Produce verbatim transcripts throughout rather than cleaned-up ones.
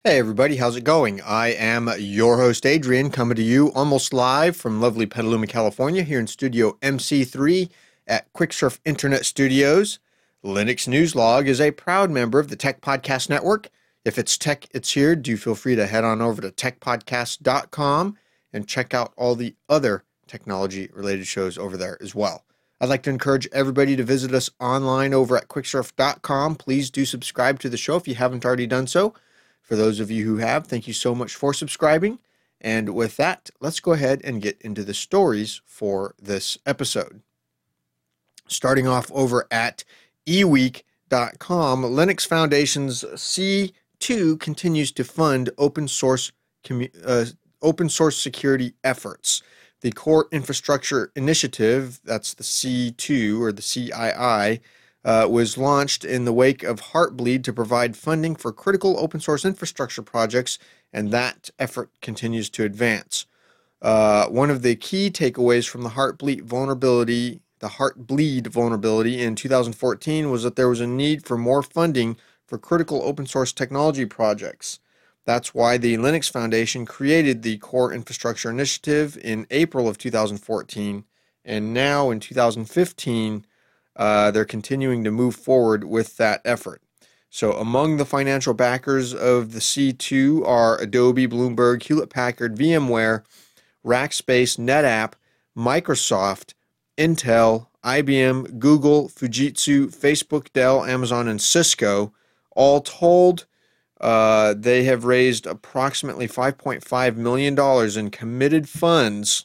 Hey everybody, how's it going? I am your host Adrian, coming to you almost live from lovely Petaluma, California, here in Studio M C three at Quicksurf Internet Studios. Linux News Log is a proud member of the Tech Podcast Network. If it's tech, it's here. Do feel free to head on over to tech podcast dot com and check out all the other technology-related shows over there as well. I'd like to encourage everybody to visit us online over at quicksurf dot com. Please do subscribe to the show if you haven't already done so. For those of you who have, thank you so much for subscribing. And with that, let's go ahead and get into the stories for this episode. Starting off over at e week dot com, Linux Foundation's C two continues to fund open source uh, open source security efforts. The Core Infrastructure Initiative, that's the C two or the C I I, Uh, was launched in the wake of Heartbleed to provide funding for critical open source infrastructure projects, and that effort continues to advance. Uh, one of the key takeaways from the Heartbleed vulnerability, the Heartbleed vulnerability in two thousand fourteen was that there was a need for more funding for critical open source technology projects. That's why the Linux Foundation created the Core Infrastructure Initiative in April of two thousand fourteen, and now in two thousand fifteen, Uh, they're continuing to move forward with that effort. So among the financial backers of the C two are Adobe, Bloomberg, Hewlett-Packard, VMware, Rackspace, NetApp, Microsoft, Intel, I B M, Google, Fujitsu, Facebook, Dell, Amazon, and Cisco. All told, uh, they have raised approximately five point five million dollars in committed funds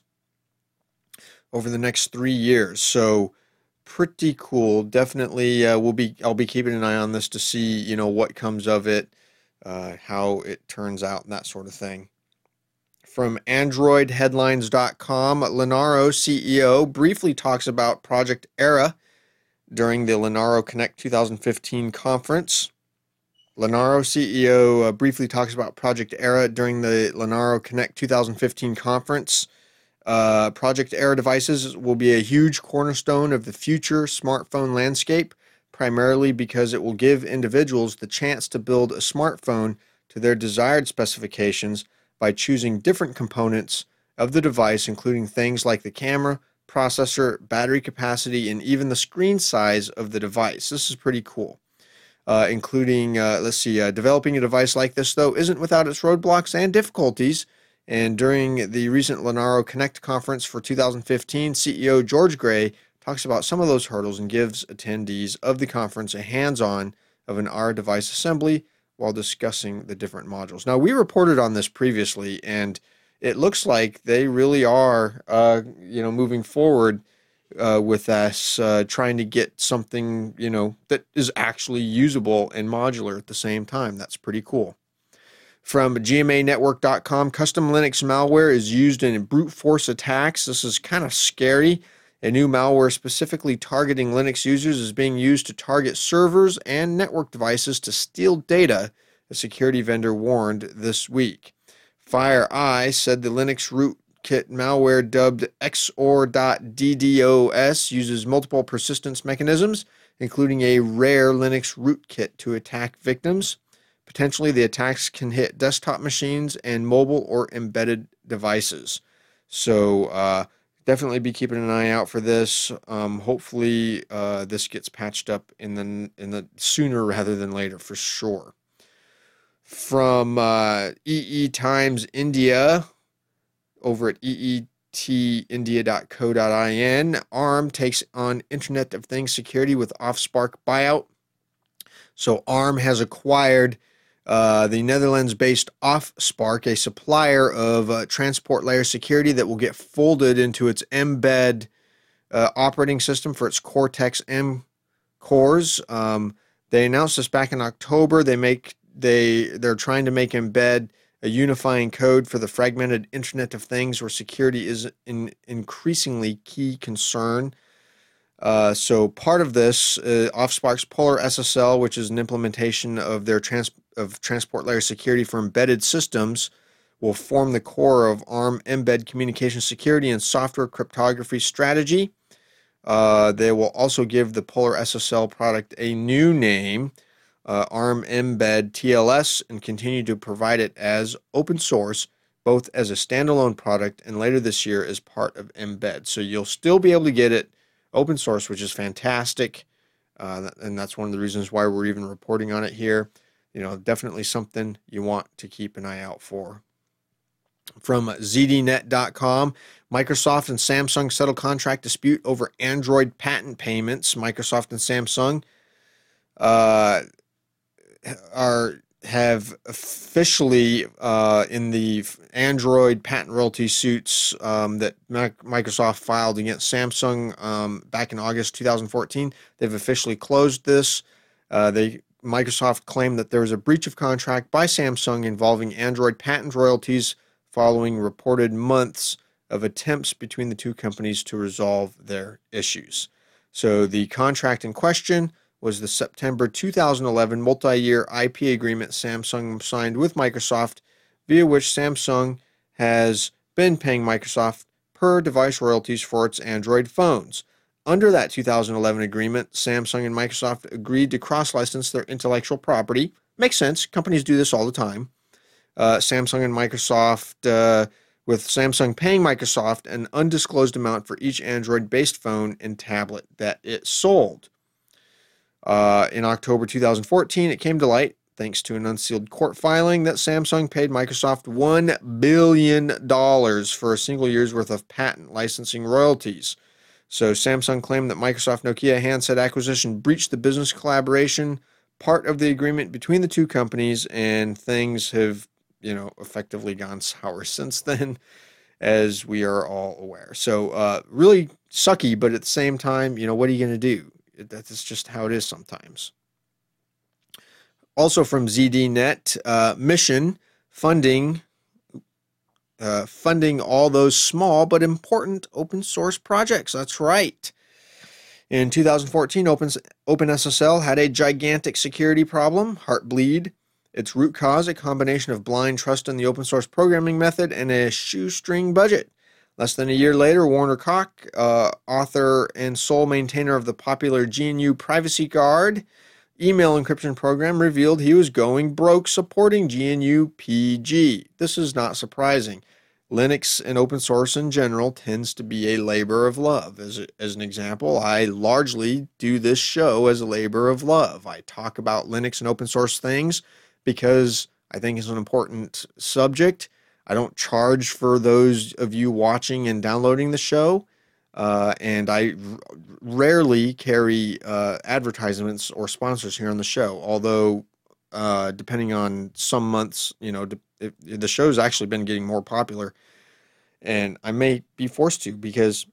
over the next three years. So pretty cool. Definitely, uh, we'll be. I'll be keeping an eye on this to see, you know, what comes of it, uh, how it turns out, and that sort of thing. From android headlines dot com, Linaro C E O briefly talks about Project Era during the Linaro Connect twenty fifteen conference. Linaro C E O uh, briefly talks about Project Era during the Linaro Connect twenty fifteen conference. Uh, Project Era devices will be a huge cornerstone of the future smartphone landscape, primarily because it will give individuals the chance to build a smartphone to their desired specifications by choosing different components of the device, including things like the camera, processor, battery capacity, and even the screen size of the device. This is pretty cool. Uh, including, uh, let's see, uh, developing a device like this, though, isn't without its roadblocks and difficulties. And during the recent Linaro Connect conference for two thousand fifteen, C E O George Gray talks about some of those hurdles and gives attendees of the conference a hands-on of an A R device assembly while discussing the different modules. Now, we reported on this previously, and it looks like they really are, uh, you know, moving forward uh, with us, uh, trying to get something, you know, that is actually usable and modular at the same time. That's pretty cool. From G M A network dot com, custom Linux malware is used in brute force attacks. This is kind of scary. A new malware specifically targeting Linux users is being used to target servers and network devices to steal data, a security vendor warned this week. FireEye said the Linux rootkit malware dubbed X O R dot D DOS uses multiple persistence mechanisms, including a rare Linux rootkit to attack victims. Potentially, the attacks can hit desktop machines and mobile or embedded devices. So uh, definitely be keeping an eye out for this. Um, hopefully, uh, this gets patched up in the in the sooner rather than later, for sure. From uh, E E Times India, over at E E T india dot co dot in, ARM takes on Internet of Things security with Offspark buyout. So ARM has acquired Uh, the Netherlands-based Offspark, a supplier of uh, transport layer security that will get folded into its Mbed uh, operating system for its Cortex-M cores. Um, they announced this back in October. They make they they're trying to make Mbed a unifying code for the fragmented Internet of Things, where security is an increasingly key concern. Uh, so part of this, uh, Offspark's Polar S S L, which is an implementation of their trans- of transport layer security for embedded systems, will form the core of ARM Mbed communication security and software cryptography strategy. Uh, they will also give the Polar S S L product a new name. uh, ARM Mbed T L S and continue to provide it as open source, both as a standalone product and later this year as part of Mbed. So you'll still be able to get it open source, which is fantastic. Uh, and that's one of the reasons why we're even reporting on it here. You know, definitely something you want to keep an eye out for. From Z D net dot com, Microsoft and Samsung settle contract dispute over Android patent payments. Microsoft and Samsung uh, are have officially uh, in the Android patent royalty suits um, that Microsoft filed against Samsung um, back in August two thousand fourteen. They've officially closed this. Uh, they Microsoft claimed that there was a breach of contract by Samsung involving Android patent royalties following reported months of attempts between the two companies to resolve their issues. So the contract in question was the September two thousand eleven multi-year I P agreement Samsung signed with Microsoft, via which Samsung has been paying Microsoft per device royalties for its Android phones. Under that two thousand eleven agreement, Samsung and Microsoft agreed to cross-license their intellectual property. Makes sense. Companies do this all the time. Uh, Samsung and Microsoft, uh, with Samsung paying Microsoft an undisclosed amount for each Android-based phone and tablet that it sold. Uh, in October two thousand fourteen, it came to light, thanks to an unsealed court filing, that Samsung paid Microsoft one billion dollars for a single year's worth of patent licensing royalties. So Samsung claimed that Microsoft Nokia handset acquisition breached the business collaboration part of the agreement between the two companies, and things have, you know, effectively gone sour since then, as we are all aware. So uh, really sucky, but at the same time, you know, what are you going to do? That's just how it is sometimes. Also from Z D net, uh, Mission funding, uh, funding all those small but important open source projects. That's right. In two thousand fourteen, Open, OpenSSL had a gigantic security problem, Heartbleed. Its root cause, a combination of blind trust in the open source programming method and a shoestring budget. Less than a year later, Warner Koch, uh, author and sole maintainer of the popular G N U Privacy Guard email encryption program, revealed he was going broke supporting G N U P G. This is not surprising. Linux and open source in general tends to be a labor of love. As, a, as an example, I largely do this show as a labor of love. I talk about Linux and open source things because I think it's an important subject. I don't charge for those of you watching and downloading the show, uh, and I r- rarely carry uh, advertisements or sponsors here on the show, although uh, depending on some months, you know, if, if the show's actually been getting more popular, and I may be forced to because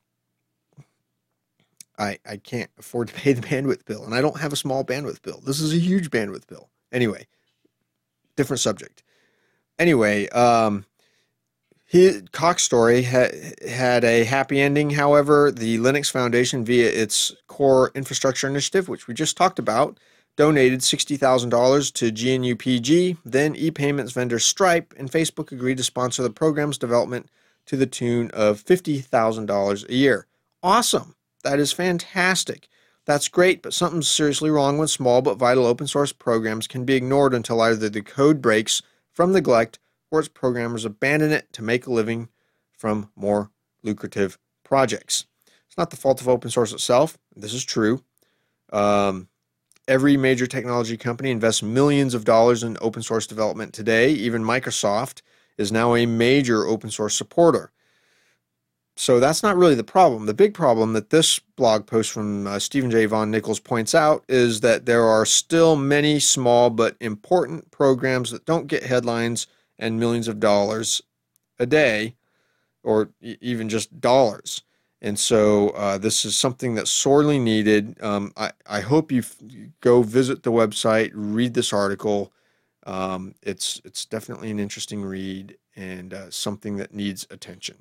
I, I can't afford to pay the bandwidth bill, and I don't have a small bandwidth bill. This is a huge bandwidth bill. Anyway, different subject. Anyway, um, his Koch's story ha- had a happy ending. However, the Linux Foundation, via its Core Infrastructure Initiative, which we just talked about, donated sixty thousand dollars to G N U P G. Then e-payments vendor Stripe and Facebook agreed to sponsor the program's development to the tune of fifty thousand dollars a year. Awesome. That is fantastic. That's great, but something's seriously wrong when small but vital open source programs can be ignored until either the code breaks from neglect or its programmers abandon it to make a living from more lucrative projects. It's not the fault of open source itself. This is true. Um, every major technology company invests millions of dollars in open source development today. Even Microsoft is now a major open source supporter. So that's not really the problem. The big problem that this blog post from uh, Stephen J. Von Nichols points out is that there are still many small but important programs that don't get headlines and millions of dollars a day, or e- even just dollars. And so uh, this is something that's sorely needed. Um, I, I hope you f- go visit the website, read this article. Um, it's, it's definitely an interesting read and uh, something that needs attention.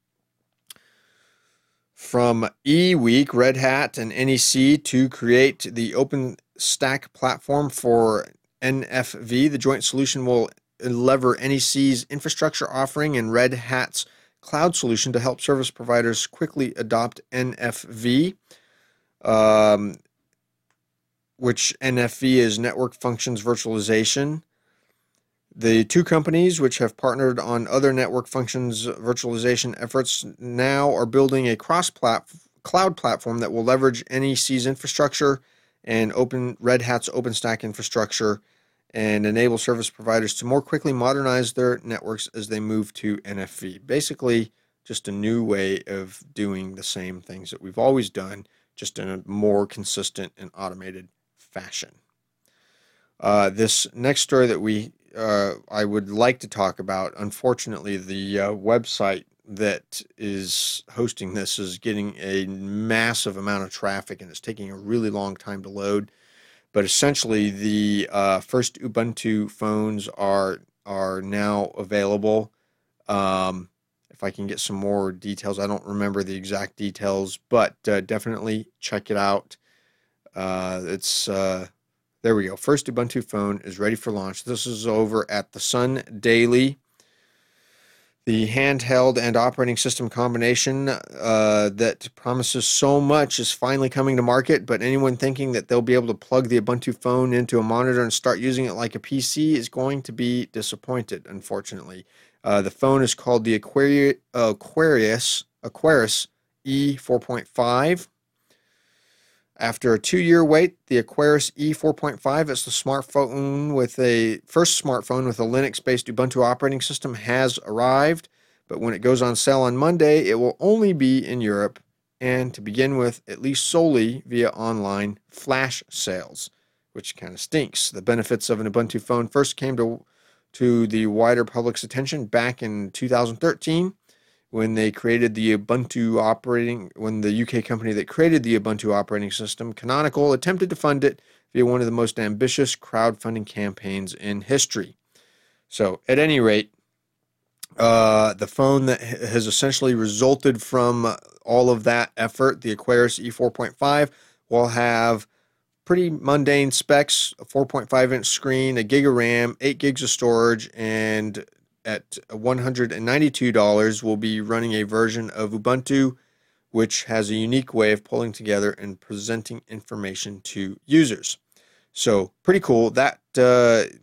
From eWeek, Red Hat and N E C to create the OpenStack platform for N F V. The joint solution will lever N E C's infrastructure offering and Red Hat's cloud solution to help service providers quickly adopt N F V. Um, which N F V is Network Functions Virtualization. The two companies, which have partnered on other network functions virtualization efforts, now are building a cross-cloud platform that will leverage N E C's infrastructure and open Red Hat's OpenStack infrastructure and enable service providers to more quickly modernize their networks as they move to N F V. Basically, just a new way of doing the same things that we've always done, just in a more consistent and automated fashion. Uh, this next story that we uh, I would like to talk about, unfortunately, the uh, website that is hosting this is getting a massive amount of traffic, and it's taking a really long time to load. But essentially, the uh, first Ubuntu phones are are now available. Um, if I can get some more details, I don't remember the exact details, but uh, definitely check it out. Uh, it's uh, there we go. First Ubuntu phone is ready for launch. This is over at the Sun Daily. The handheld and operating system combination uh, that promises so much is finally coming to market, but anyone thinking that they'll be able to plug the Ubuntu phone into a monitor and start using it like a P C is going to be disappointed, unfortunately. Uh, the phone is called the Aquarius, Aquarius, Aquarius E four point five. After a two-year wait, the Aquarius E four point five is the smartphone with a first smartphone with a Linux-based Ubuntu operating system has arrived, but when it goes on sale on Monday, it will only be in Europe and to begin with, at least solely via online flash sales, which kind of stinks. The benefits of an Ubuntu phone first came to to the wider public's attention back in two thousand thirteen. When they created the Ubuntu operating, when the U K company that created the Ubuntu operating system, Canonical, attempted to fund it via one of the most ambitious crowdfunding campaigns in history. So, at any rate, uh, the phone that has essentially resulted from all of that effort, the Aquarius E four point five, will have pretty mundane specs, a four point five inch screen, a gig of RAM, eight gigs of storage, and at one hundred ninety-two dollars, we'll be running a version of Ubuntu which has a unique way of pulling together and presenting information to users. So pretty cool. That uh,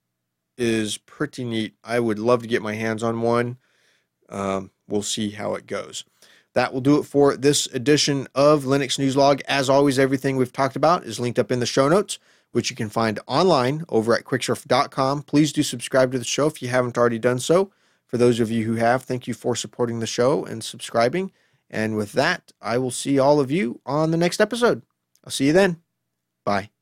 is pretty neat. I would love to get my hands on one. Um, we'll see how it goes. That will do it for this edition of Linux News Log. As always, everything we've talked about is linked up in the show notes, which you can find online over at quicksurf dot com. Please do subscribe to the show if you haven't already done so. For those of you who have, thank you for supporting the show and subscribing. And with that, I will see all of you on the next episode. I'll see you then. Bye.